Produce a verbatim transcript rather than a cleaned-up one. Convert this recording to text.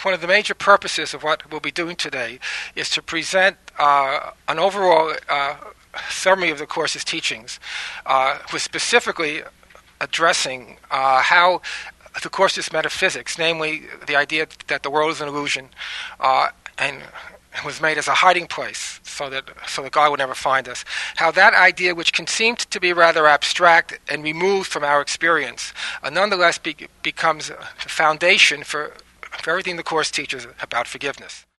one of the major purposes of what we'll be doing today is to present uh, an overall uh, summary of the course's teachings, uh, with specifically addressing uh, how the course's metaphysics, namely the idea that the world is an illusion, uh, and was made as a hiding place so that so that God would never find us, how that idea, which can seem to be rather abstract and removed from our experience, uh, nonetheless be, becomes a foundation for, for everything the course teaches about forgiveness.